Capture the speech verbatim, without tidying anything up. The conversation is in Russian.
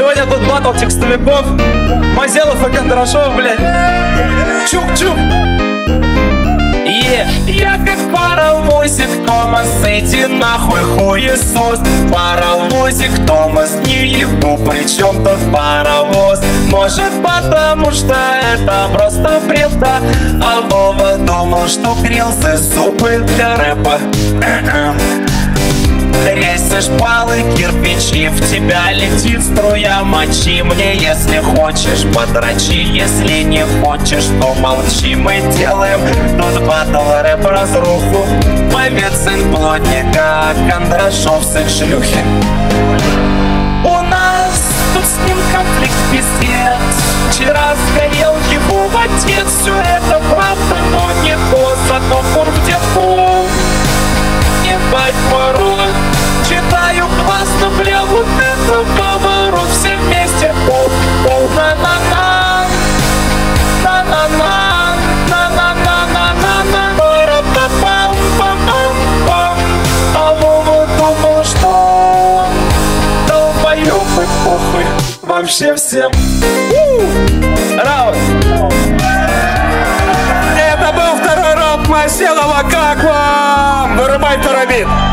Сегодня тут батл текстовиков, Мазелов и Кондрашов, блядь. Чук-чук. Yeah. Я как паровозик, Томас, иди нахуй, хуесос. Паровозик, Томас, не ебу, при чем тут паровоз? Может, потому что это просто бред, да? А Вова думал, что грелся зубы для рэпа. Трясешь шпалы, кирпичи, в тебя летит струя мочи. Мне, если хочешь, подрочи, если не хочешь, то молчи. Мы делаем тут батл рэп разруху. Повецин плотника, Кондрашов с их шлюхи. У нас тут с ним конфликт пиздец. Вчера сгорел его отец. Все это правда, но не то, зато кур в девку. Ебать порой. Читаю классно, бля, вот это поворот. Все вместе, пол, на-на-на, на-на-на, на-на-на-на-на-на, пам-пам-пам-пам. А Вова думал, что долбоёбы, похуй вообще всем. Раунд. Это был второй раунд Мазелова. Как вам? Вырубай второй бит.